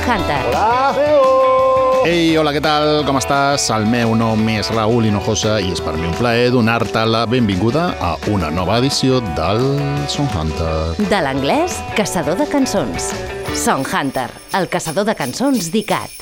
Hunter. Hola! Ei, hola, què tal? Com estàs? El meu nom és Raúl Hinojosa i és per mi un plaer donar-te la benvinguda a una nova edició del Song Hunter. De l'anglès, caçador de cançons. Song Hunter, el caçador de cançons d'ICAT.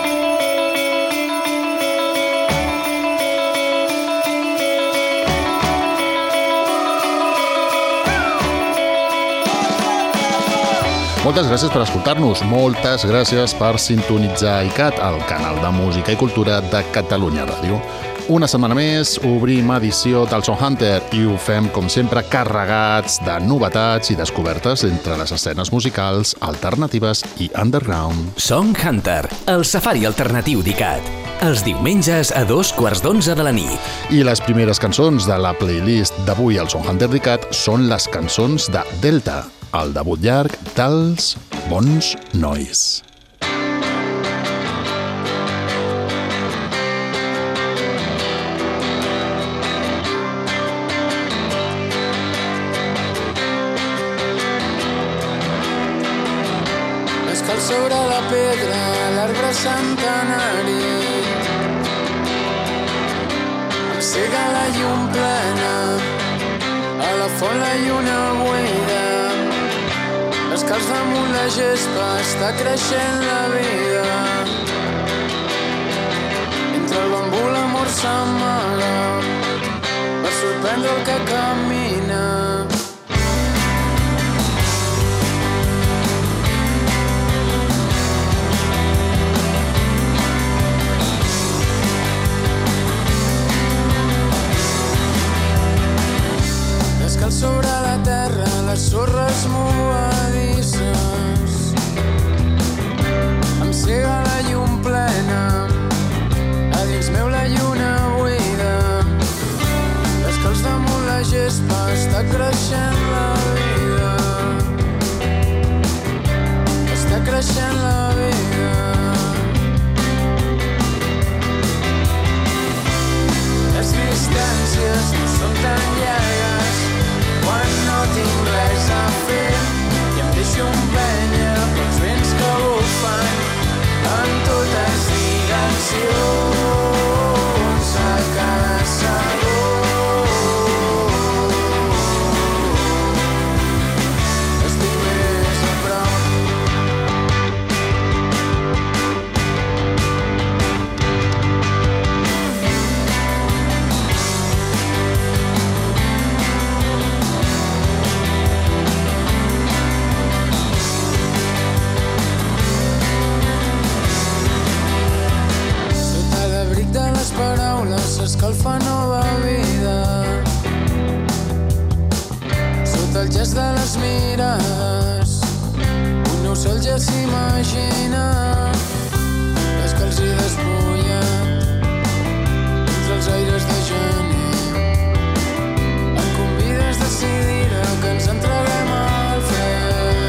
Moltes gràcies per escoltar-nos, moltes gràcies per sintonitzar ICAT, el canal de música i cultura de Catalunya Ràdio. Una setmana més obrim edició del Song Hunter i ho fem, com sempre, carregats de novetats i descobertes entre les escenes musicals, alternatives i underground. Song Hunter, el safari alternatiu d'ICAT. Els diumenges a 2:15 de la nit. I les primeres cançons de la playlist d'avui al Song Hunter d'ICAT són les cançons de Delta, el debut llarg dels Bons Nois. Descalç sobre la pedra, l'arbre centenari, em cega la llum plena, a la font la lluna buida. Descalç damunt la gespa, està creixent la vida. Entre el bambú l'amor s'amaga per sorprendre el que camina. Descalç sobre la terra, les sorres movedisses, em cega la llum plena, a dins meu la lluna buida. Descalç damunt la gespa, està creixent la vida. Està creixent la vida. Les distàncies no són tan llargues quan no tinc res a fer i em deixo empènyer pels vents que bufen en totes direccions a cada segon. Estic més a prop. Paraules s'escalfa nova vida. Sota el gest de les mirades, un nou cel ja s'imagina. Descalç i despullat entre els aires de gener, em convides decidida que ens entreguem al fred.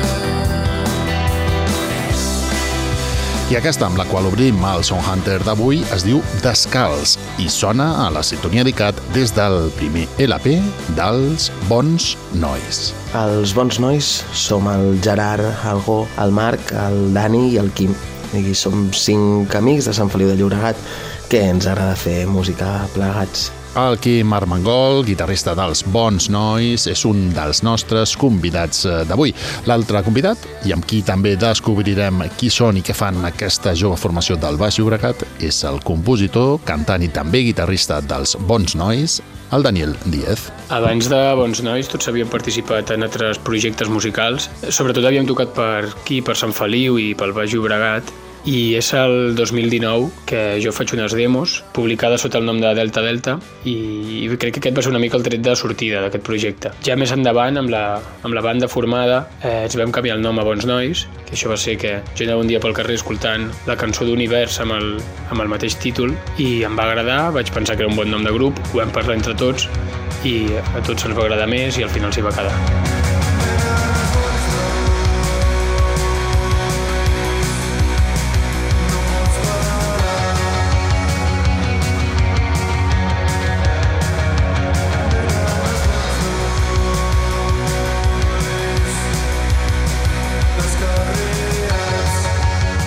I aquesta, amb la qual obrim el Song Hunter d'avui, es diu Descalç i sona a la sintonia d'ICAT des del primer LP dels Bons Nois. Els Bons Nois som el Gerard, el Go, el Marc, el Dani i el Quim. I som 5 amics de Sant Feliu de Llobregat que ens agrada fer música plegats. El Quim Armengol, guitarrista dels Bons Nois, és un dels nostres convidats d'avui. L'altre convidat, i amb qui també descobrirem qui són i què fan aquesta jove formació del Baix Llobregat, és el compositor, cantant i també guitarrista dels Bons Nois, el Daniel Díez. Abans de Bons Nois tots havíem participat en altres projectes musicals. Sobretot havíem tocat per aquí, per Sant Feliu i pel Baix Llobregat. I és el 2019 que jo faig unes demos publicades sota el nom de Delta Delta i crec que aquest va ser una mica el tret de sortida d'aquest projecte. Ja més endavant, amb la banda formada, ens vam canviar el nom a Bons Nois, que això va ser que jo anava un dia pel carrer escoltant la cançó d'Univers amb el mateix títol i em va agradar, vaig pensar que era un bon nom de grup, ho vam parlar entre tots i a tots ens va agradar més i al final s'hi va quedar.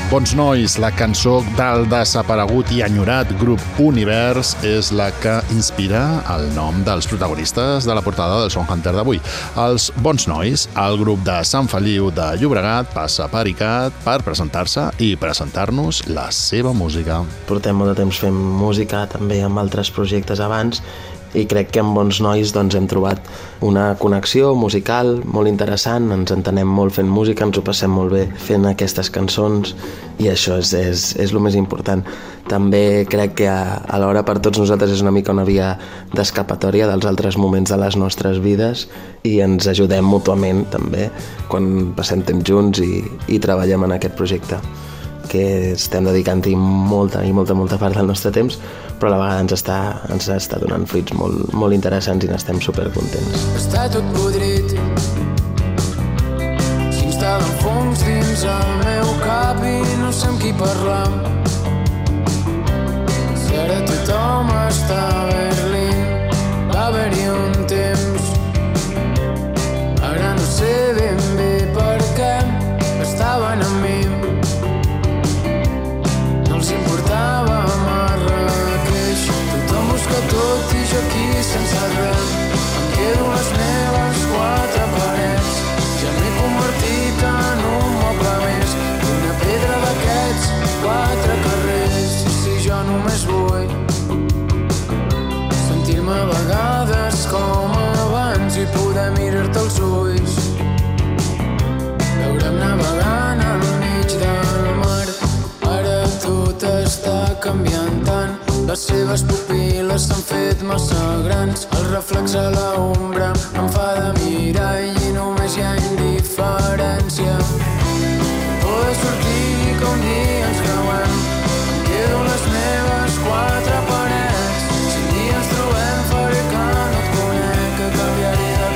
Bons Nois, la cançó del desaparegut i enyorat grup Univers, és la que inspira el nom dels protagonistes de la portada del Sonhunter d'avui. Els Bons Nois, el grup de Sant Feliu de Llobregat, passa per ICAT per presentar-se i presentar-nos la seva música. Portem molt de temps fent música, també amb altres projectes abans, i crec que amb Bons Nois doncs, hem trobat una connexió musical molt interessant, ens entenem molt fent música, ens ho passem molt bé fent aquestes cançons i això és el més important. També crec que alhora per tots nosaltres és una mica una via d'escapatòria dels altres moments de les nostres vides i ens ajudem mútuament també quan passem temps junts i treballem en aquest projecte, que estem dedicant-hi molta part del nostre temps, però a la vegada ens està donant fruits molt interessants i n'estem supercontents. Està tot podrit, s'instal·len fongs dins el meu cap i no sé amb qui parlar. Si ara tothom està a Berlín, va haver-hi un temps, ara no sé ben bé per què estaven amb mi. No els importava Marrakeix, tothom busca tot i jo aquí sense res. Em quedo les meves quatre parets, ja m'he convertit en un moble més, una pedra d'aquests quatre carrers. Si jo només vull sentir-me a vegades com abans i poder mirar-te als ulls, veure'm navegant al mig del mar. Ara tot està canviant tant, les seves pupil·les s'han fet massa grans, el reflex a l'ombra em fa de mirall i només hi ha indiferència. Poder sortir que un dia ens creuem, em quedo les meves quatre parets, si un dia ens trobem faré que no et conec, que canviaré de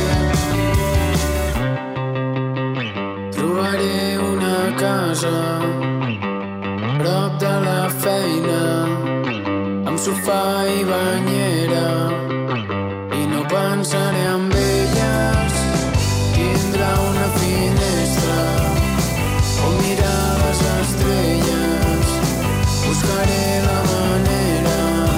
carrer. Trobaré una casa prop de la feina, amb sofà i banyera, i no pensaré en elles. Tindrà una finestra on mirar les estrelles, buscaré la manera.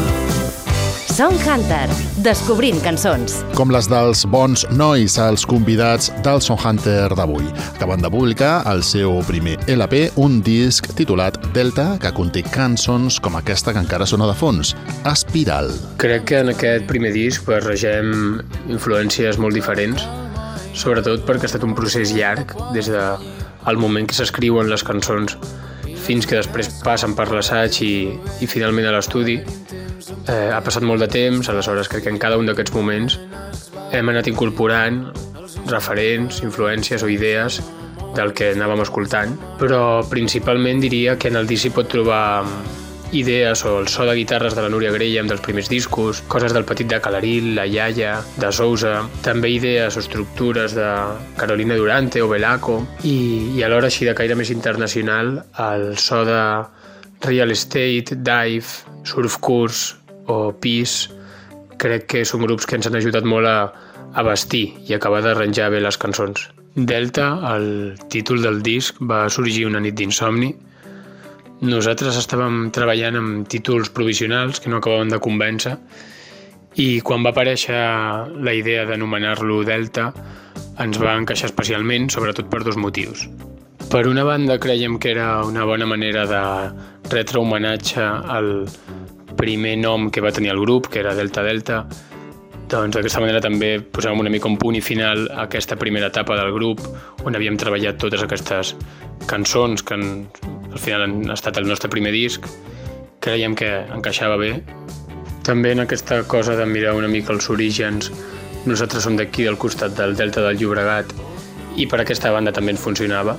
Sonhunter, descobrint cançons. Com les dels Bons Nois, els convidats del Sonhunter d'avui. Acaben de publicar el seu primer LP, un disc titulat Delta, que conté cançons com aquesta que encara sona de fons, Espiral. Crec que en aquest primer disc barregem influències molt diferents, sobretot perquè ha estat un procés llarg des del moment que s'escriuen les cançons fins que després passen per l'assaig i finalment a l'estudi. Ha passat molt de temps, aleshores crec que en cada un d'aquests moments hem anat incorporant referents, influències o idees del que anàvem escoltant, però principalment diria que en el disc s'hi pot trobar idees o el so de guitarres de la Núria Graham dels primers discos, coses del Petit de Calaril, la Iaia, de Sousa, també idees o estructures de Carolina Durante o Belaco i alhora així de caire més internacional el so de Real Estate, Dive, Surf Course o Peace. Crec que són grups que ens han ajudat molt a vestir i acabar d'arranjar bé les cançons. Delta, el títol del disc, va sorgir una nit d'insomni. Nosaltres estàvem treballant amb títols provisionals que no acabaven de convèncer i quan va aparèixer la idea d'anomenar-lo Delta ens va encaixar especialment, sobretot per dos motius. Per una banda, creiem que era una bona manera de retre homenatge al primer nom que va tenir el grup, que era Delta Delta. Doncs d'aquesta manera també posàvem una mica un punt i final a aquesta primera etapa del grup, on havíem treballat totes aquestes cançons que al final han estat el nostre primer disc. Creiem que encaixava bé. També en aquesta cosa de mirar una mica els orígens, nosaltres som d'aquí, del costat del Delta del Llobregat, i per aquesta banda també ens funcionava.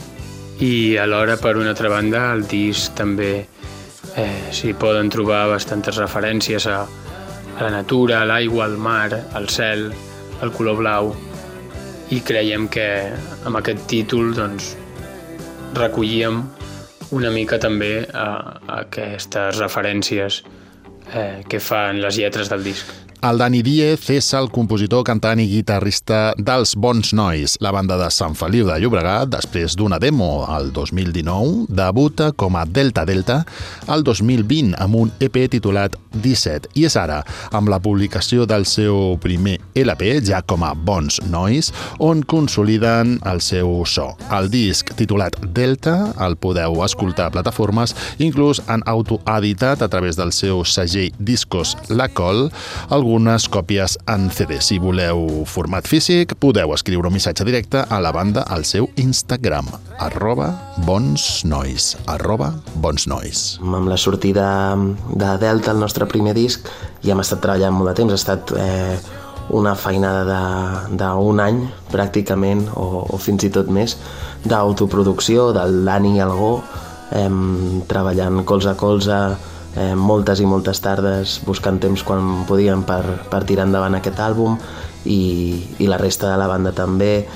I alhora, per una altra banda, el disc també s'hi poden trobar bastantes referències a la natura, a l'aigua, al mar, al cel, al color blau, i creiem que amb aquest títol doncs, recollíem una mica també a aquestes referències que fan les lletres del disc. El Dani Díez és el compositor, cantant i guitarrista dels Bons Nois, la banda de Sant Feliu de Llobregat. Després d'una demo al 2019, debuta com a Delta Delta al 2020 amb un EP titulat 17. I és ara, amb la publicació del seu primer LP, ja com a Bons Nois, on consoliden el seu so. El disc titulat Delta el podeu escoltar a plataformes, inclús han autoeditat a través del seu segell Discos La Col algunes còpies en CD. Si voleu format físic, podeu escriure un missatge directe a la banda al seu Instagram, @bonsnois. Amb la sortida de Delta, el nostre primer disc, ja hem estat treballant molt de temps. Ha estat una feinada d'un any, pràcticament, o fins i tot més, d'autoproducció, del Dani i el Go, treballant colze a colze, moltes i moltes tardes buscant temps quan podíem per tirar endavant aquest àlbum, i la resta de la banda també,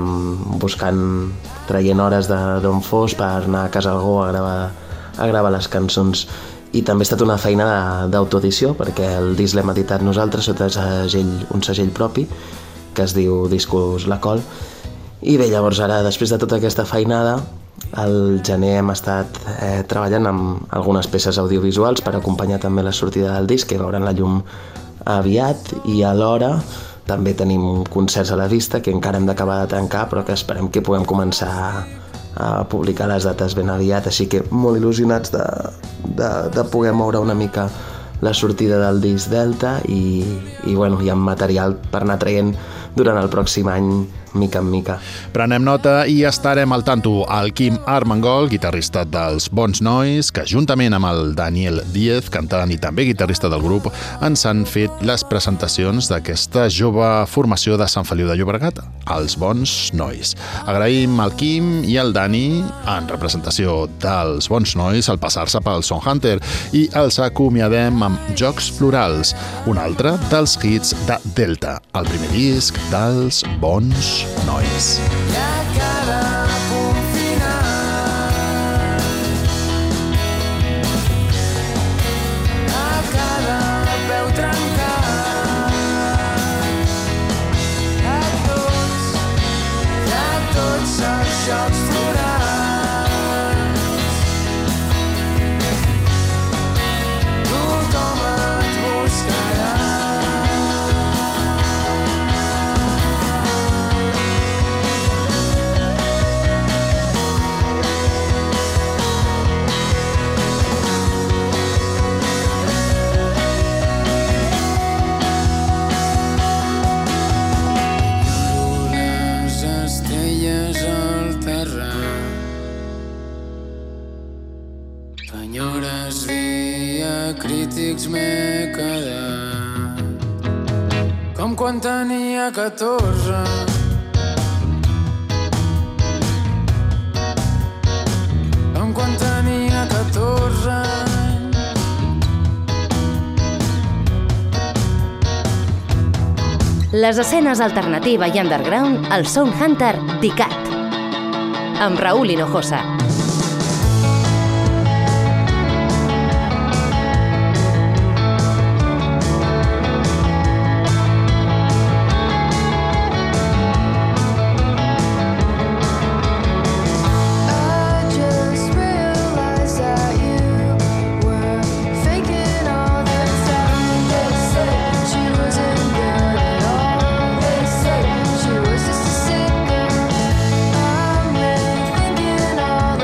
traient hores d'on fos per anar a casa al Go a gravar les cançons. I també ha estat una feina d'autoedició, perquè el disc l'hem editat nosaltres sota un segell propi que es diu Discos La Col. I bé, llavors ara, després de tota aquesta feinada, al gener hem estat treballant amb algunes peces audiovisuals per acompanyar també la sortida del disc, que veuran la llum aviat, i alhora també tenim concerts a la vista que encara hem d'acabar de tancar, però que esperem que puguem començar a publicar les dates ben aviat, així que molt il·lusionats de poder moure una mica la sortida del disc Delta i hi ha material per anar traient durant el pròxim any, mica en mica. Prenem nota i estarem al tanto. El Quim Armengol, guitarrista dels Bons Nois, que juntament amb el Daniel Díez, cantant i també guitarrista del grup, ens han fet les presentacions d'aquesta jove formació de Sant Feliu de Llobregat, els Bons Nois. Agraïm al Quim i al Dani, en representació dels Bons Nois, al passar-se pel Song Hunter, i els acomiadem amb Jocs Florals, un altre dels hits de Delta, el primer disc dels Bons Nois. I a cada punt final, a cada peu trencat, a tots els jocs florals, tothom et buscarà. Senyores via crítics m'he quedat com quan tenia 14. Com quan tenia 14 anys. Les escenes alternativa i underground al Song Hunter d'ICAT, amb Raúl Hinojosa. All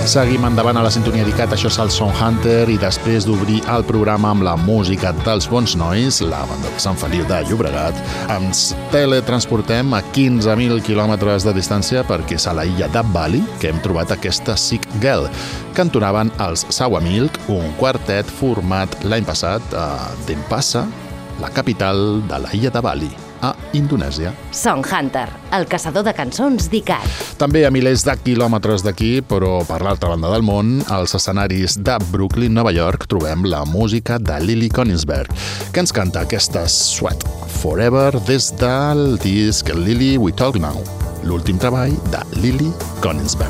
Seguim endavant a la sintonia d'ICAT, això és el Sound Hunter, i després d'obrir el programa amb la música dels Bons Nois, la banda de Sant Feliu de Llobregat, ens teletransportem a 15.000 quilòmetres de distància perquè és a la illa de Bali que hem trobat aquesta Sick Girl, que entonaven els Sawa Milk, un quartet format l'any passat a Denpasar, la capital de la illa de Bali, a Indonèsia. Song Hunter, el caçador de cançons d'ICAT. També a milers de quilòmetres d'aquí, però per l'altra banda del món, als escenaris de Brooklyn, Nova York, trobem la música de Lily Konigsberg, que ens canta aquesta Sweat Forever des del disc Lily We Talk Now, l'últim treball de Lily Konigsberg.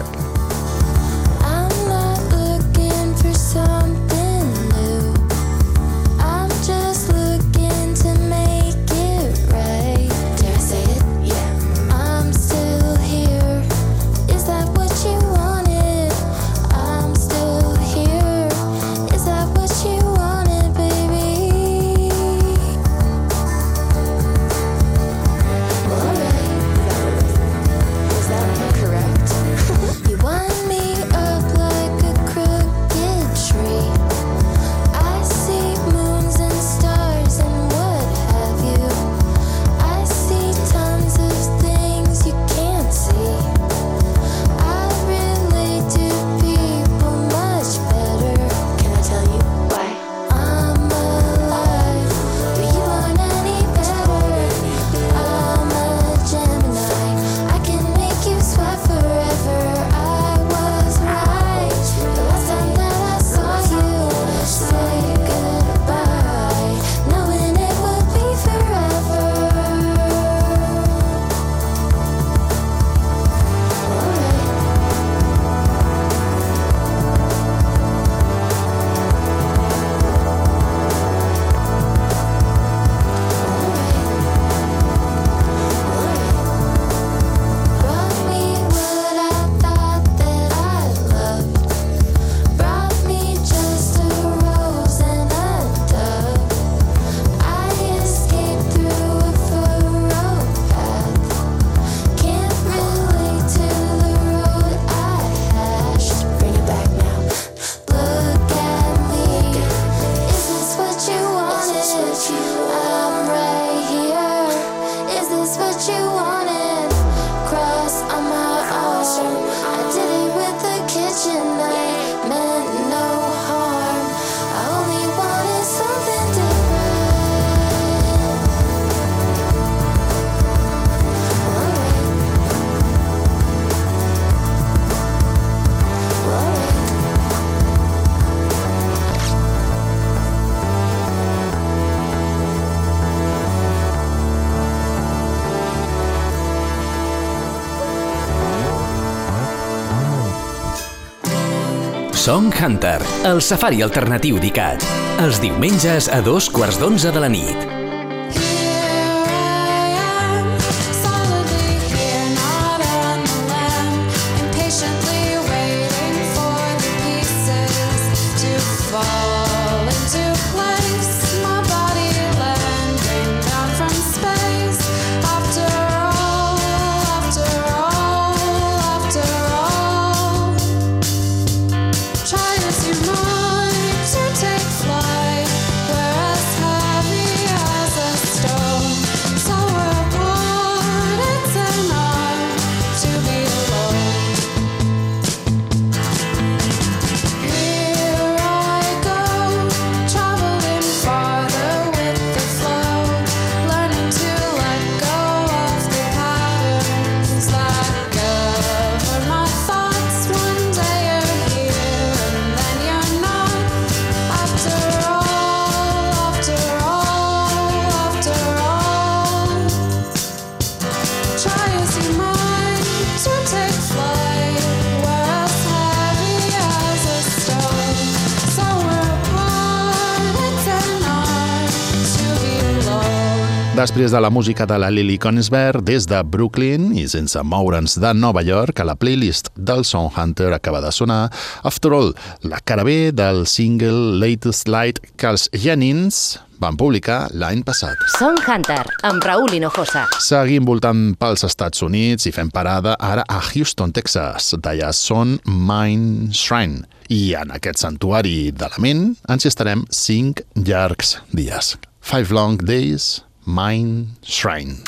Song Hunter, el safari alternatiu d'ICAT. Els diumenges a 11:15 de la nit. Try as you might to take flight, whereas heavy Després de la música de la Lily Konigsberg, des de Brooklyn i sense moure'ns de Nova York, a la playlist del Soundhunter acaba de sonar After All, la cara B del single Latest Light que els Jennings van publicar l'any passat. Soundhunter, amb Raúl Hinojosa. Seguim voltant pels Estats Units i fem parada ara a Houston, Texas. D'allà són Mind Shrine. I en aquest santuari de la ment ens hi estarem 5 llargs dies. 5 long days, Mind Shrine.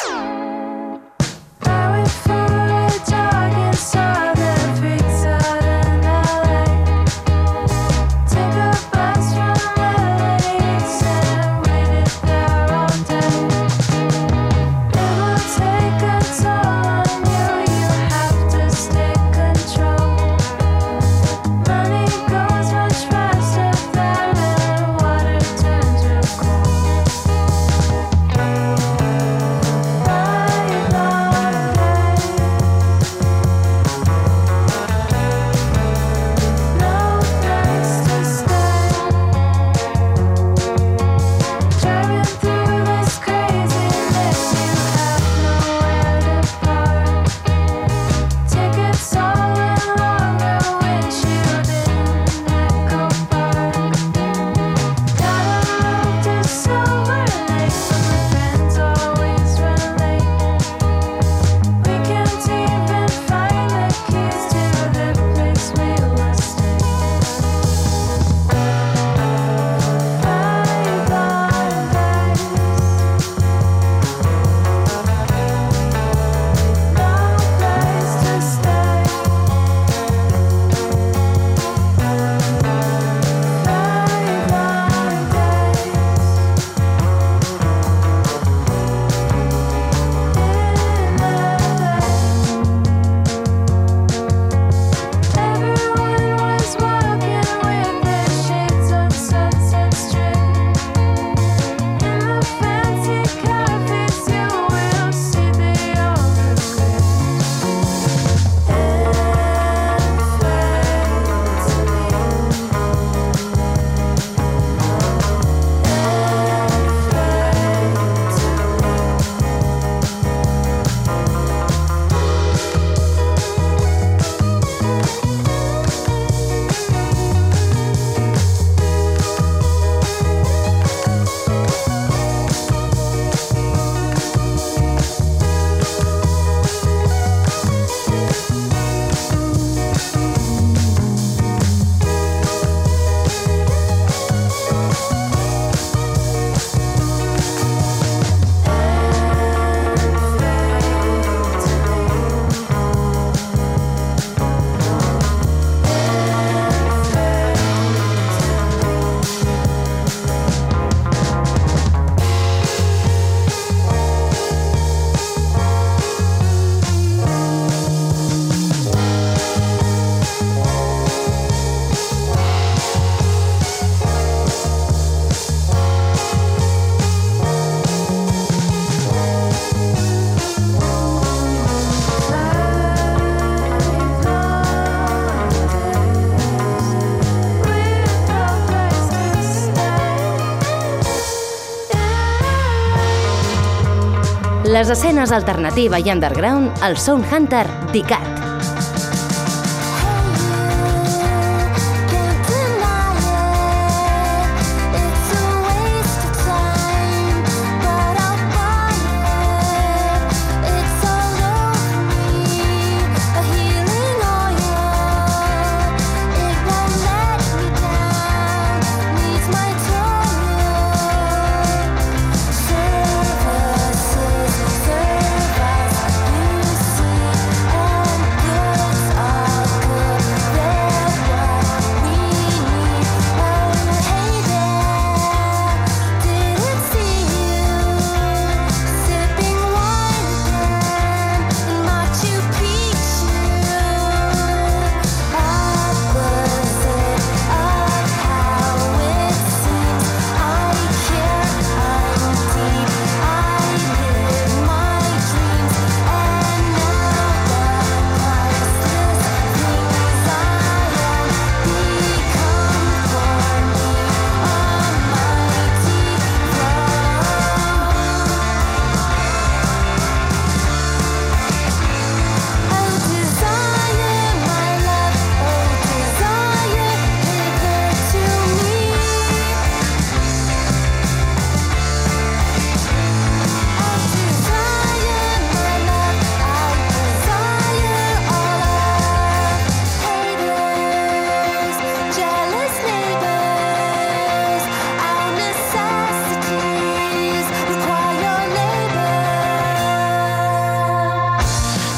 Les escenes alternativa i underground al Soundhunter d'ICAT.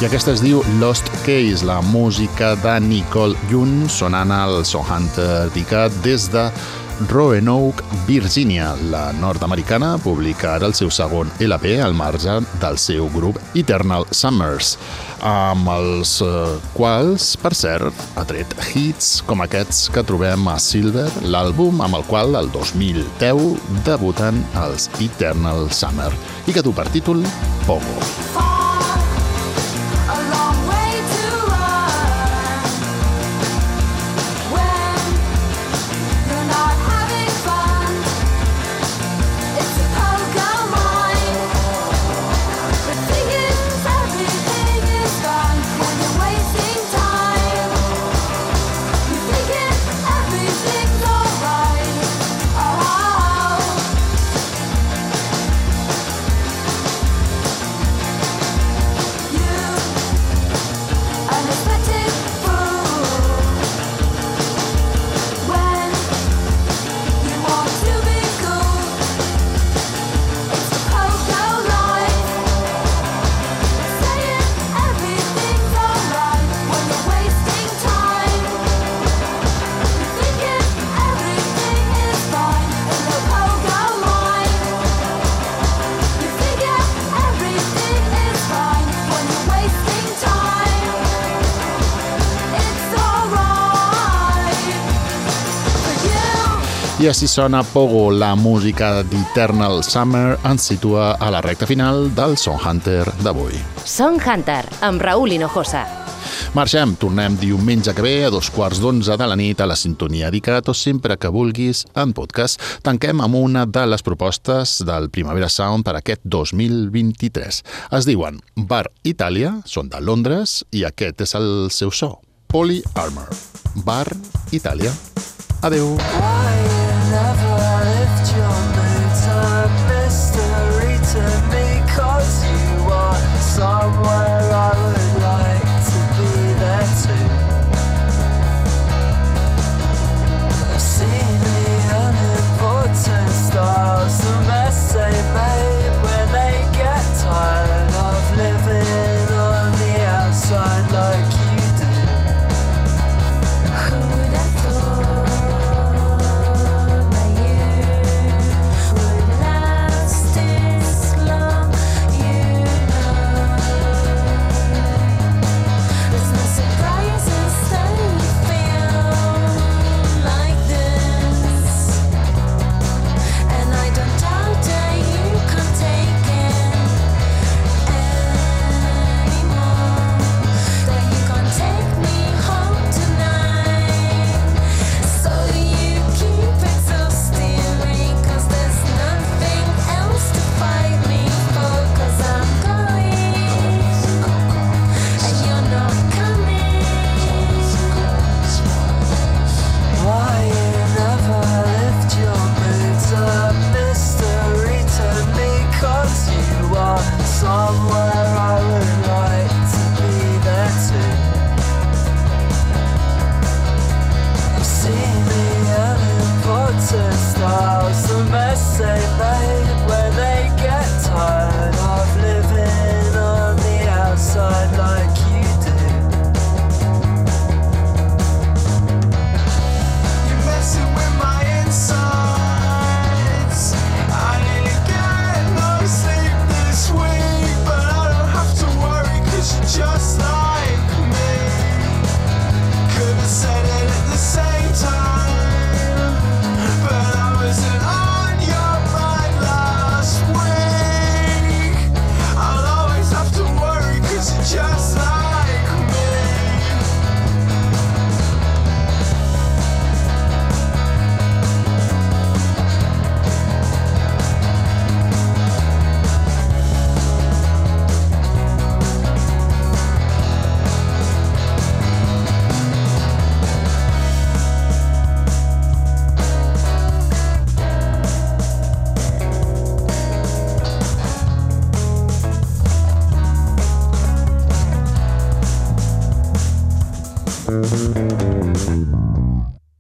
I aquesta es diu Lost Case, la música de Nicole Yoon, sonant al Soundhunter d'ICAT des de Roanoke, Virginia. La nord-americana publica ara el seu segon LP al marge del seu grup Eternal Summers, amb els quals, per cert, ha tret hits com aquests que trobem a Silver, l'àlbum amb el qual el 2010 debuten els Eternal Summer i que du per títol Pogo. I així sona Pogo, la música d'Eternal Summer ens situa a la recta final del Soundhunter d'avui. Soundhunter, amb Raúl Hinojosa. Marxem, tornem diumenge que ve a 2:15 de la nit a la sintonia d'ICAT o sempre que vulguis en podcast. Tanquem amb una de les propostes del Primavera Sound per aquest 2023. Es diuen Bar Italia, són de Londres i aquest és el seu so. Poly Armor. Bar Italia. Adeu. Never lift your moods a mystery to me, 'cause you are somewhere I would like to be there too. I've seen the unimportant stars, the mess they made when they get tired of living on the outside like you do. Who would have thought somewhere I would like to be there too. I've seen the unimportant stars, the mess they made when they get tired of living on the outside like you do. You're messing with my insides. I didn't get no sleep this week, but I don't have to worry 'cause you're just like me. Could have said it at the same time, but I wasn't on your mind last week. I'll always have to worry 'cause you're just like me. Mm-hmm.